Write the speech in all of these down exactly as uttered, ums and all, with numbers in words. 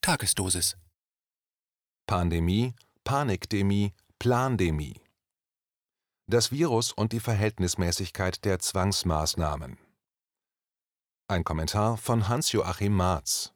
Tagesdosis. Pandemie, Panikdemie, Plandemie. Das Virus und die Verhältnismäßigkeit der Zwangsmaßnahmen. Ein Kommentar von Hans-Joachim Marz.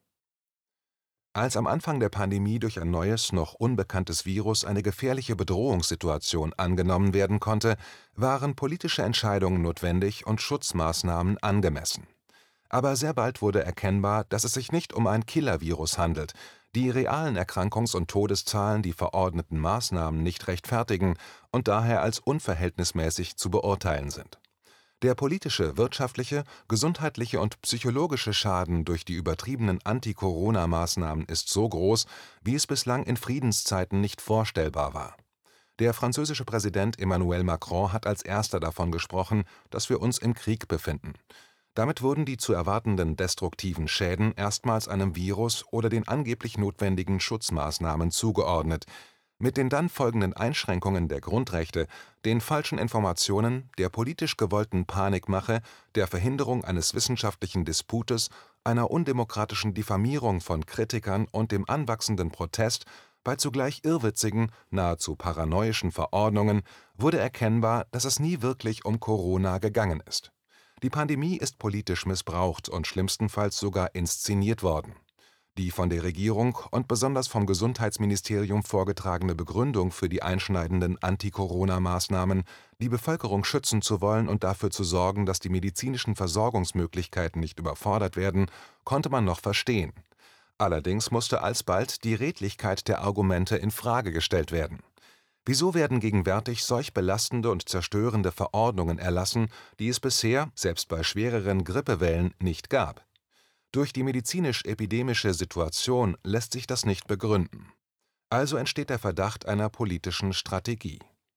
Als am Anfang der Pandemie durch ein neues, noch unbekanntes Virus eine gefährliche Bedrohungssituation angenommen werden konnte, waren politische Entscheidungen notwendig und Schutzmaßnahmen angemessen. Aber sehr bald wurde erkennbar, dass es sich nicht um ein Killer-Virus handelt, die realen Erkrankungs- und Todeszahlen die verordneten Maßnahmen nicht rechtfertigen und daher als unverhältnismäßig zu beurteilen sind. Der politische, wirtschaftliche, gesundheitliche und psychologische Schaden durch die übertriebenen Anti-Corona-Maßnahmen ist so groß, wie es bislang in Friedenszeiten nicht vorstellbar war. Der französische Präsident Emmanuel Macron hat als erster davon gesprochen, dass wir uns im Krieg befinden. Damit wurden die zu erwartenden destruktiven Schäden erstmals einem Virus oder den angeblich notwendigen Schutzmaßnahmen zugeordnet, mit den dann folgenden Einschränkungen der Grundrechte, den falschen Informationen, der politisch gewollten Panikmache, der Verhinderung eines wissenschaftlichen Disputes, einer undemokratischen Diffamierung von Kritikern und dem anwachsenden Protest bei zugleich irrwitzigen, nahezu paranoischen Verordnungen wurde erkennbar, dass es nie wirklich um Corona gegangen ist. Die Pandemie ist politisch missbraucht und schlimmstenfalls sogar inszeniert worden. Die von der Regierung und besonders vom Gesundheitsministerium vorgetragene Begründung für die einschneidenden Anti-Corona-Maßnahmen, die Bevölkerung schützen zu wollen und dafür zu sorgen, dass die medizinischen Versorgungsmöglichkeiten nicht überfordert werden, konnte man noch verstehen. Allerdings musste alsbald die Redlichkeit der Argumente in Frage gestellt werden. Wieso werden gegenwärtig solch belastende und zerstörende Verordnungen erlassen, die es bisher, selbst bei schwereren Grippewellen, nicht gab? Durch die medizinisch-epidemische Situation lässt sich das nicht begründen. Also entsteht der Verdacht einer politischen Strategie.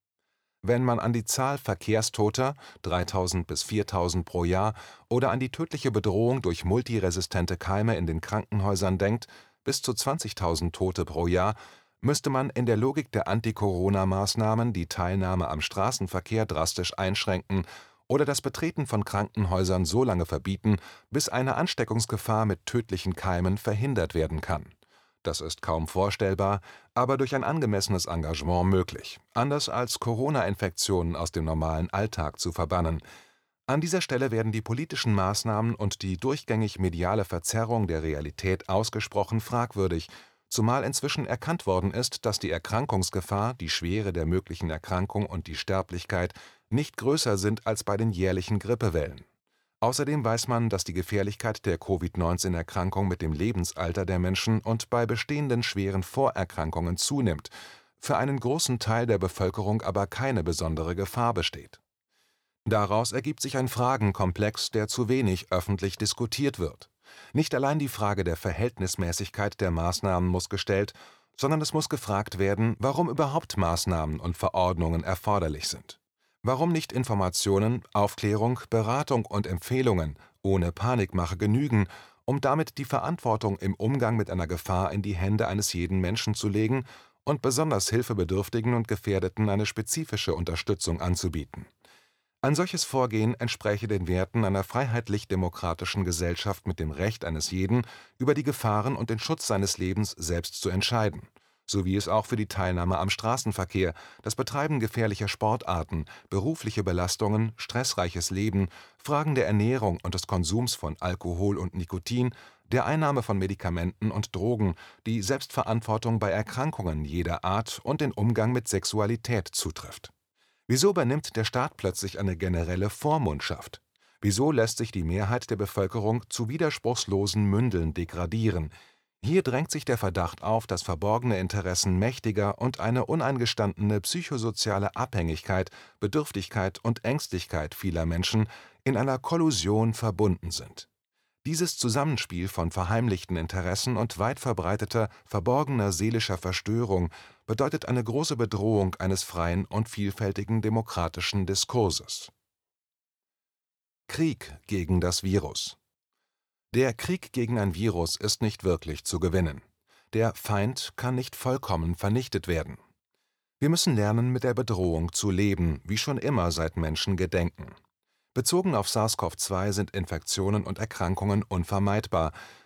Wenn man an die Zahl Verkehrstoter, dreitausend bis viertausend pro Jahr, oder an die tödliche Bedrohung durch multiresistente Keime in den Krankenhäusern denkt, bis zu zwanzigtausend Tote pro Jahr, müsste man in der Logik der Anti-Corona-Maßnahmen die Teilnahme am Straßenverkehr drastisch einschränken oder das Betreten von Krankenhäusern so lange verbieten, bis eine Ansteckungsgefahr mit tödlichen Keimen verhindert werden kann. Das ist kaum vorstellbar, aber durch ein angemessenes Engagement möglich, anders als Corona-Infektionen aus dem normalen Alltag zu verbannen. An dieser Stelle werden die politischen Maßnahmen und die durchgängig mediale Verzerrung der Realität ausgesprochen fragwürdig, zumal inzwischen erkannt worden ist, dass die Erkrankungsgefahr, die Schwere der möglichen Erkrankung und die Sterblichkeit nicht größer sind als bei den jährlichen Grippewellen. Außerdem weiß man, dass die Gefährlichkeit der Covid neunzehn Erkrankung mit dem Lebensalter der Menschen und bei bestehenden schweren Vorerkrankungen zunimmt, für einen großen Teil der Bevölkerung aber keine besondere Gefahr besteht. Daraus ergibt sich ein Fragenkomplex, der zu wenig öffentlich diskutiert wird. Nicht allein die Frage der Verhältnismäßigkeit der Maßnahmen muss gestellt, sondern es muss gefragt werden, warum überhaupt Maßnahmen und Verordnungen erforderlich sind. Warum nicht Informationen, Aufklärung, Beratung und Empfehlungen ohne Panikmache genügen, um damit die Verantwortung im Umgang mit einer Gefahr in die Hände eines jeden Menschen zu legen und besonders Hilfebedürftigen und Gefährdeten eine spezifische Unterstützung anzubieten. Ein solches Vorgehen entspräche den Werten einer freiheitlich-demokratischen Gesellschaft mit dem Recht eines jeden, über die Gefahren und den Schutz seines Lebens selbst zu entscheiden, sowie es auch für die Teilnahme am Straßenverkehr, das Betreiben gefährlicher Sportarten, berufliche Belastungen, stressreiches Leben, Fragen der Ernährung und des Konsums von Alkohol und Nikotin, der Einnahme von Medikamenten und Drogen, die Selbstverantwortung bei Erkrankungen jeder Art und den Umgang mit Sexualität zutrifft. Wieso übernimmt der Staat plötzlich eine generelle Vormundschaft? Wieso lässt sich die Mehrheit der Bevölkerung zu widerspruchslosen Mündeln degradieren? Hier drängt sich der Verdacht auf, dass verborgene Interessen mächtiger und eine uneingestandene psychosoziale Abhängigkeit, Bedürftigkeit und Ängstlichkeit vieler Menschen in einer Kollusion verbunden sind. Dieses Zusammenspiel von verheimlichten Interessen und weit verbreiteter, verborgener seelischer Verstörung bedeutet eine große Bedrohung eines freien und vielfältigen demokratischen Diskurses. Krieg gegen das Virus. Der Krieg gegen ein Virus ist nicht wirklich zu gewinnen. Der Feind kann nicht vollkommen vernichtet werden. Wir müssen lernen, mit der Bedrohung zu leben, wie schon immer seit Menschen gedenken. Bezogen auf SARS-CoV zwei sind Infektionen und Erkrankungen unvermeidbar,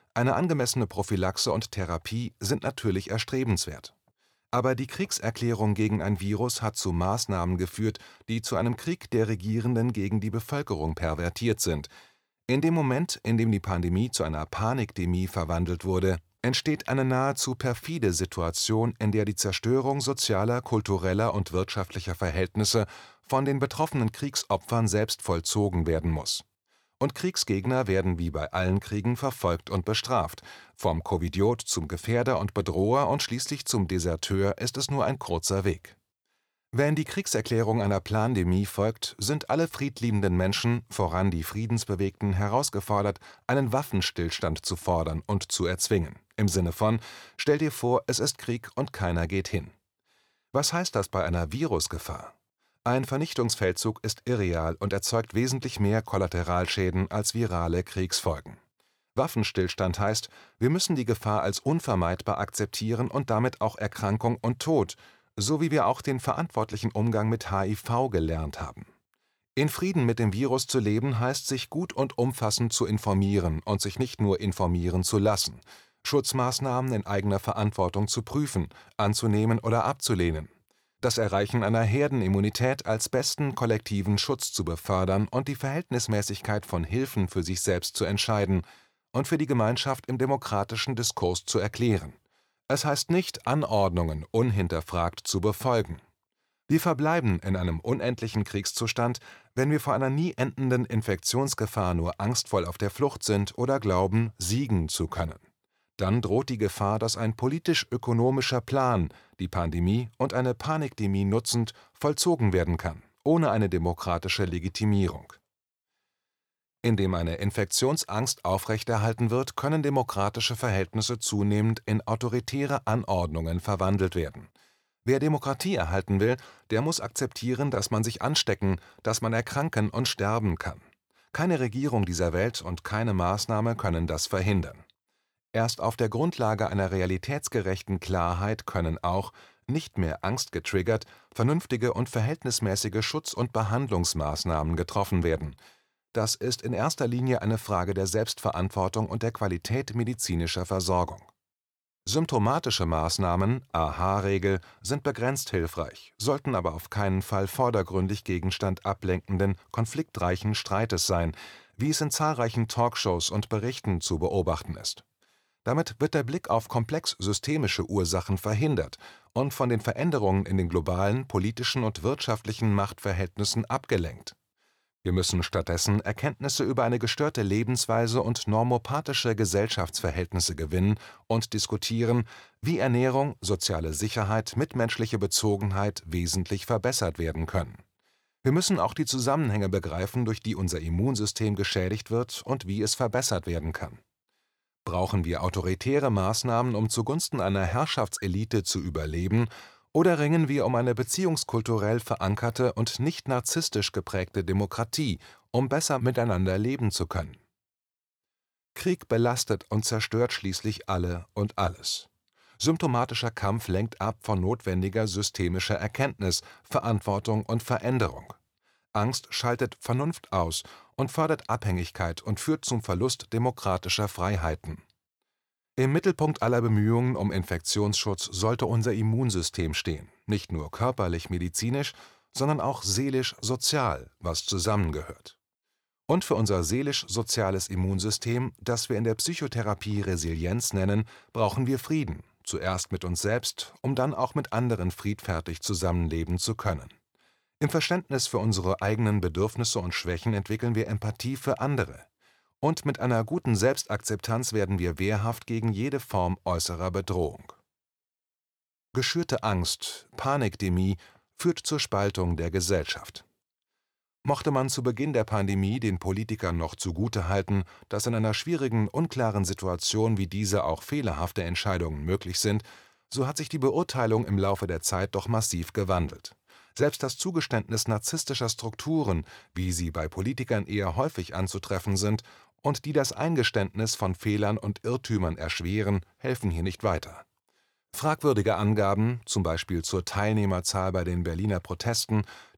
Eine angemessene Prophylaxe und Therapie sind natürlich erstrebenswert. Aber die Kriegserklärung gegen ein Virus hat zu Maßnahmen geführt, die zu einem Krieg der Regierenden gegen die Bevölkerung pervertiert sind. In dem Moment, in dem die Pandemie zu einer Panikdemie verwandelt wurde, entsteht eine nahezu perfide Situation, in der die Zerstörung sozialer, kultureller und wirtschaftlicher Verhältnisse von den betroffenen Kriegsopfern selbst vollzogen werden muss. Und Kriegsgegner werden wie bei allen Kriegen verfolgt und bestraft. Vom Covidiot zum Gefährder und Bedroher und schließlich zum Deserteur ist es nur ein kurzer Weg. Wenn die Kriegserklärung einer Plandemie folgt, sind alle friedliebenden Menschen, voran die Friedensbewegten, herausgefordert, einen Waffenstillstand zu fordern und zu erzwingen. Im Sinne von: Stell dir vor, es ist Krieg und keiner geht hin. Was heißt das bei einer Virusgefahr? Ein Vernichtungsfeldzug ist irreal und erzeugt wesentlich mehr Kollateralschäden als virale Kriegsfolgen. Waffenstillstand heißt, wir müssen die Gefahr als unvermeidbar akzeptieren und damit auch Erkrankung und Tod, so wie wir auch den verantwortlichen Umgang mit H I V gelernt haben. In Frieden mit dem Virus zu leben heißt, sich gut und umfassend zu informieren und sich nicht nur informieren zu lassen, Schutzmaßnahmen in eigener Verantwortung zu prüfen, anzunehmen oder abzulehnen, das Erreichen einer Herdenimmunität als besten kollektiven Schutz zu befördern und die Verhältnismäßigkeit von Hilfen für sich selbst zu entscheiden und für die Gemeinschaft im demokratischen Diskurs zu erklären. Es heißt nicht, Anordnungen unhinterfragt zu befolgen. Wir verbleiben in einem unendlichen Kriegszustand, wenn wir vor einer nie endenden Infektionsgefahr nur angstvoll auf der Flucht sind oder glauben, siegen zu können. Dann droht die Gefahr, dass ein politisch-ökonomischer Plan, die Pandemie und eine Panikdemie nutzend, vollzogen werden kann, ohne eine demokratische Legitimierung. Indem eine Infektionsangst aufrechterhalten wird, können demokratische Verhältnisse zunehmend in autoritäre Anordnungen verwandelt werden. Wer Demokratie erhalten will, der muss akzeptieren, dass man sich anstecken, dass man erkranken und sterben kann. Keine Regierung dieser Welt und keine Maßnahme können das verhindern. Erst auf der Grundlage einer realitätsgerechten Klarheit können auch, nicht mehr angstgetriggert, vernünftige und verhältnismäßige Schutz- und Behandlungsmaßnahmen getroffen werden. Das ist in erster Linie eine Frage der Selbstverantwortung und der Qualität medizinischer Versorgung. Symptomatische Maßnahmen, A H-Regel, sind begrenzt hilfreich, sollten aber auf keinen Fall vordergründig Gegenstand ablenkenden, konfliktreichen Streites sein, wie es in zahlreichen Talkshows und Berichten zu beobachten ist. Damit wird der Blick auf komplex systemische Ursachen verhindert und von den Veränderungen in den globalen, politischen und wirtschaftlichen Machtverhältnissen abgelenkt. Wir müssen stattdessen Erkenntnisse über eine gestörte Lebensweise und normopathische Gesellschaftsverhältnisse gewinnen und diskutieren, wie Ernährung, soziale Sicherheit, mitmenschliche Bezogenheit wesentlich verbessert werden können. Wir müssen auch die Zusammenhänge begreifen, durch die unser Immunsystem geschädigt wird und wie es verbessert werden kann. Brauchen wir autoritäre Maßnahmen, um zugunsten einer Herrschaftselite zu überleben, oder ringen wir um eine beziehungskulturell verankerte und nicht narzisstisch geprägte Demokratie, um besser miteinander leben zu können? Krieg belastet und zerstört schließlich alle und alles. Symptomatischer Kampf lenkt ab von notwendiger systemischer Erkenntnis, Verantwortung und Veränderung. Angst schaltet Vernunft aus und fördert Abhängigkeit und führt zum Verlust demokratischer Freiheiten. Im Mittelpunkt aller Bemühungen um Infektionsschutz sollte unser Immunsystem stehen, nicht nur körperlich-medizinisch, sondern auch seelisch-sozial, was zusammengehört. Und für unser seelisch-soziales Immunsystem, das wir in der Psychotherapie Resilienz nennen, brauchen wir Frieden, zuerst mit uns selbst, um dann auch mit anderen friedfertig zusammenleben zu können. Im Verständnis für unsere eigenen Bedürfnisse und Schwächen entwickeln wir Empathie für andere. Und mit einer guten Selbstakzeptanz werden wir wehrhaft gegen jede Form äußerer Bedrohung. Geschürte Angst, Panikdemie, führt zur Spaltung der Gesellschaft. Mochte man zu Beginn der Pandemie den Politikern noch zugutehalten, dass in einer schwierigen, unklaren Situation wie diese auch fehlerhafte Entscheidungen möglich sind, so hat sich die Beurteilung im Laufe der Zeit doch massiv gewandelt. Selbst das Zugeständnis narzisstischer Strukturen, wie sie bei Politikern eher häufig anzutreffen sind und die das Eingeständnis von Fehlern und Irrtümern erschweren, helfen hier nicht weiter. Fragwürdige Angaben, zum Beispiel zur Teilnehmerzahl bei den Berliner Protesten,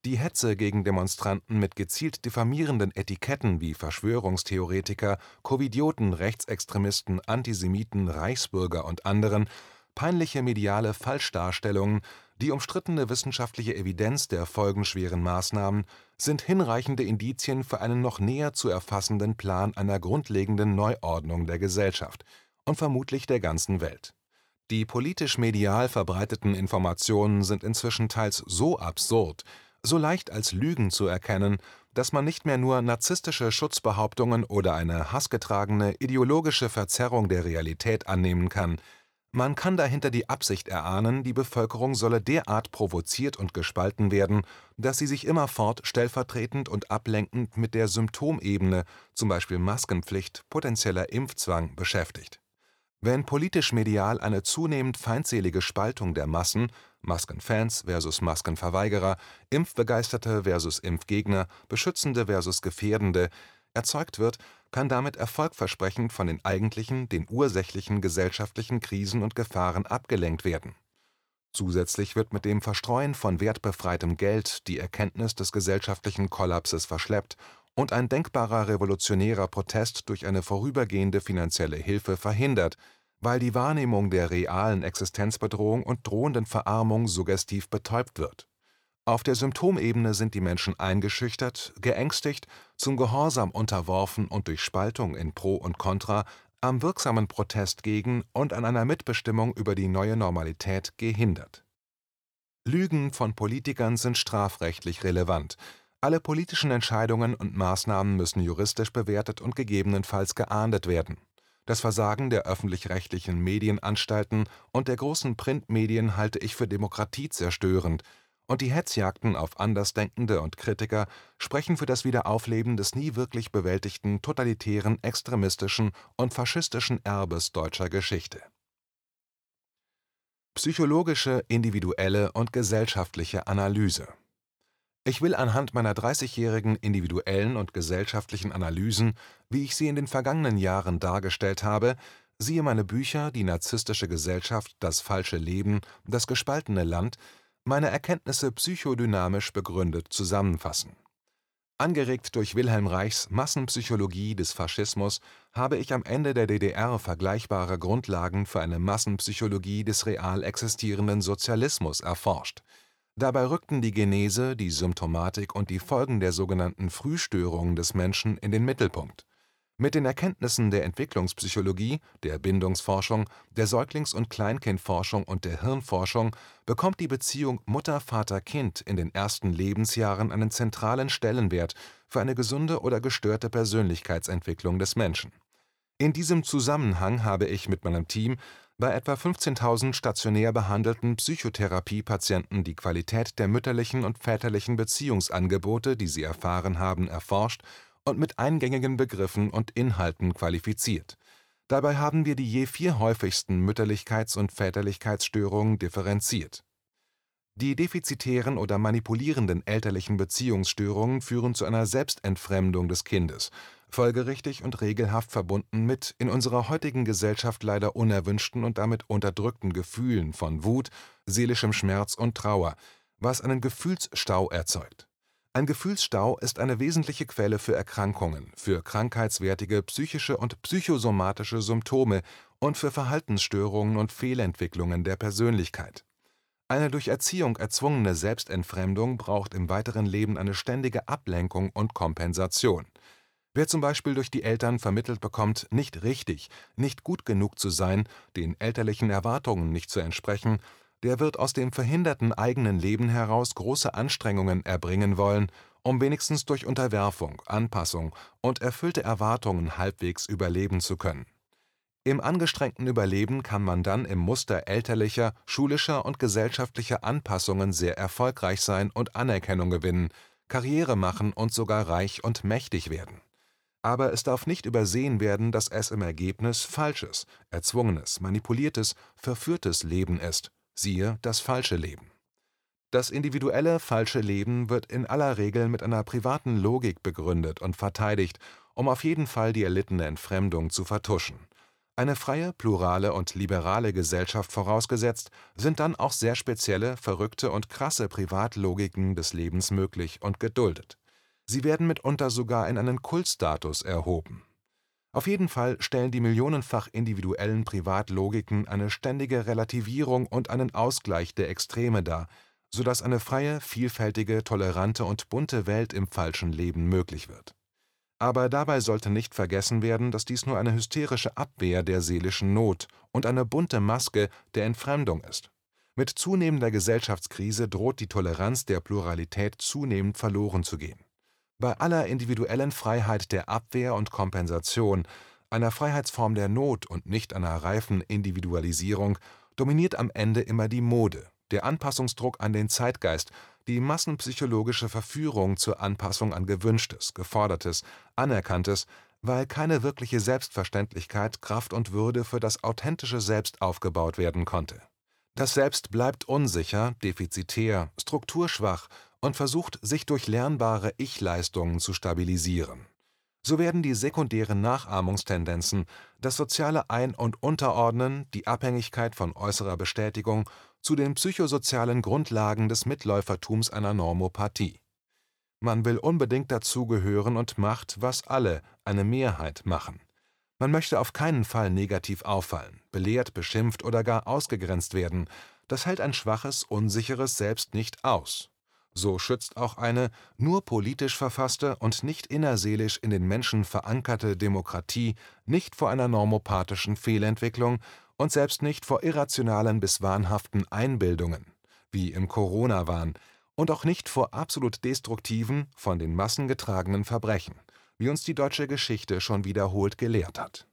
Die Hetze gegen Demonstranten mit gezielt diffamierenden Etiketten wie Verschwörungstheoretiker, Covidioten, Rechtsextremisten, Antisemiten, Reichsbürger und anderen, peinliche mediale Falschdarstellungen, die umstrittene wissenschaftliche Evidenz der folgenschweren Maßnahmen sind hinreichende Indizien für einen noch näher zu erfassenden Plan einer grundlegenden Neuordnung der Gesellschaft und vermutlich der ganzen Welt. Die politisch-medial verbreiteten Informationen sind inzwischen teils so absurd, so leicht als Lügen zu erkennen, dass man nicht mehr nur narzisstische Schutzbehauptungen oder eine hassgetragene ideologische Verzerrung der Realität annehmen kann. Man kann dahinter die Absicht erahnen, die Bevölkerung solle derart provoziert und gespalten werden, dass sie sich immerfort stellvertretend und ablenkend mit der Symptomebene, zum Beispiel Maskenpflicht, potenzieller Impfzwang, beschäftigt. Wenn politisch-medial eine zunehmend feindselige Spaltung der Massen (Maskenfans versus Maskenverweigerer, Impfbegeisterte versus Impfgegner, Beschützende versus Gefährdende) erzeugt wird, kann damit erfolgversprechend von den eigentlichen, den ursächlichen gesellschaftlichen Krisen und Gefahren abgelenkt werden. Zusätzlich wird mit dem Verstreuen von wertbefreitem Geld die Erkenntnis des gesellschaftlichen Kollapses verschleppt und ein denkbarer revolutionärer Protest durch eine vorübergehende finanzielle Hilfe verhindert, weil die Wahrnehmung der realen Existenzbedrohung und drohenden Verarmung suggestiv betäubt wird. Auf der Symptomebene sind die Menschen eingeschüchtert, geängstigt, zum Gehorsam unterworfen und durch Spaltung in Pro und Contra am wirksamen Protest gegen und an einer Mitbestimmung über die neue Normalität gehindert. Lügen von Politikern sind strafrechtlich relevant. Alle politischen Entscheidungen und Maßnahmen müssen juristisch bewertet und gegebenenfalls geahndet werden. Das Versagen der öffentlich-rechtlichen Medienanstalten und der großen Printmedien halte ich für demokratiezerstörend, und die Hetzjagden auf Andersdenkende und Kritiker sprechen für das Wiederaufleben des nie wirklich bewältigten totalitären, extremistischen und faschistischen Erbes deutscher Geschichte. Psychologische, individuelle und gesellschaftliche Analyse. Ich will anhand meiner dreißigjährigen individuellen und gesellschaftlichen Analysen, wie ich sie in den vergangenen Jahren dargestellt habe, siehe meine Bücher Die narzisstische Gesellschaft, das falsche Leben, das gespaltene Land, meine Erkenntnisse psychodynamisch begründet zusammenfassen. Angeregt durch Wilhelm Reichs Massenpsychologie des Faschismus habe ich am Ende der D D R vergleichbare Grundlagen für eine Massenpsychologie des real existierenden Sozialismus erforscht. Dabei rückten die Genese, die Symptomatik und die Folgen der sogenannten Frühstörungen des Menschen in den Mittelpunkt. Mit den Erkenntnissen der Entwicklungspsychologie, der Bindungsforschung, der Säuglings- und Kleinkindforschung und der Hirnforschung bekommt die Beziehung Mutter-Vater-Kind in den ersten Lebensjahren einen zentralen Stellenwert für eine gesunde oder gestörte Persönlichkeitsentwicklung des Menschen. In diesem Zusammenhang habe ich mit meinem Team bei etwa fünfzehntausend stationär behandelten Psychotherapiepatienten die Qualität der mütterlichen und väterlichen Beziehungsangebote, die sie erfahren haben, erforscht und mit eingängigen Begriffen und Inhalten qualifiziert. Dabei haben wir die je vier häufigsten Mütterlichkeits- und Väterlichkeitsstörungen differenziert. Die defizitären oder manipulierenden elterlichen Beziehungsstörungen führen zu einer Selbstentfremdung des Kindes, folgerichtig und regelhaft verbunden mit in unserer heutigen Gesellschaft leider unerwünschten und damit unterdrückten Gefühlen von Wut, seelischem Schmerz und Trauer, was einen Gefühlsstau erzeugt. Ein Gefühlsstau ist eine wesentliche Quelle für Erkrankungen, für krankheitswertige psychische und psychosomatische Symptome und für Verhaltensstörungen und Fehlentwicklungen der Persönlichkeit. Eine durch Erziehung erzwungene Selbstentfremdung braucht im weiteren Leben eine ständige Ablenkung und Kompensation. Wer zum Beispiel durch die Eltern vermittelt bekommt, nicht richtig, nicht gut genug zu sein, den elterlichen Erwartungen nicht zu entsprechen, der wird aus dem verhinderten eigenen Leben heraus große Anstrengungen erbringen wollen, um wenigstens durch Unterwerfung, Anpassung und erfüllte Erwartungen halbwegs überleben zu können. Im angestrengten Überleben kann man dann im Muster elterlicher, schulischer und gesellschaftlicher Anpassungen sehr erfolgreich sein und Anerkennung gewinnen, Karriere machen und sogar reich und mächtig werden. Aber es darf nicht übersehen werden, dass es im Ergebnis falsches, erzwungenes, manipuliertes, verführtes Leben ist. Siehe das falsche Leben. Das individuelle falsche Leben wird in aller Regel mit einer privaten Logik begründet und verteidigt, um auf jeden Fall die erlittene Entfremdung zu vertuschen. Eine freie, plurale und liberale Gesellschaft vorausgesetzt, sind dann auch sehr spezielle, verrückte und krasse Privatlogiken des Lebens möglich und geduldet. Sie werden mitunter sogar in einen Kultstatus erhoben. Auf jeden Fall stellen die millionenfach individuellen Privatlogiken eine ständige Relativierung und einen Ausgleich der Extreme dar, sodass eine freie, vielfältige, tolerante und bunte Welt im falschen Leben möglich wird. Aber dabei sollte nicht vergessen werden, dass dies nur eine hysterische Abwehr der seelischen Not und eine bunte Maske der Entfremdung ist. Mit zunehmender Gesellschaftskrise droht die Toleranz der Pluralität zunehmend verloren zu gehen. Bei aller individuellen Freiheit der Abwehr und Kompensation, einer Freiheitsform der Not und nicht einer reifen Individualisierung, dominiert am Ende immer die Mode, der Anpassungsdruck an den Zeitgeist, die massenpsychologische Verführung zur Anpassung an Gewünschtes, Gefordertes, Anerkanntes, weil keine wirkliche Selbstverständlichkeit, Kraft und Würde für das authentische Selbst aufgebaut werden konnte. Das Selbst bleibt unsicher, defizitär, strukturschwach und versucht, sich durch lernbare Ich-Leistungen zu stabilisieren. So werden die sekundären Nachahmungstendenzen, das soziale Ein- und Unterordnen, die Abhängigkeit von äußerer Bestätigung zu den psychosozialen Grundlagen des Mitläufertums einer Normopathie. Man will unbedingt dazugehören und macht, was alle, eine Mehrheit, machen. Man möchte auf keinen Fall negativ auffallen, belehrt, beschimpft oder gar ausgegrenzt werden. Das hält ein schwaches, unsicheres Selbst nicht aus. So schützt auch eine nur politisch verfasste und nicht innerseelisch in den Menschen verankerte Demokratie nicht vor einer normopathischen Fehlentwicklung und selbst nicht vor irrationalen bis wahnhaften Einbildungen, wie im Corona-Wahn, und auch nicht vor absolut destruktiven, von den Massen getragenen Verbrechen, wie uns die deutsche Geschichte schon wiederholt gelehrt hat.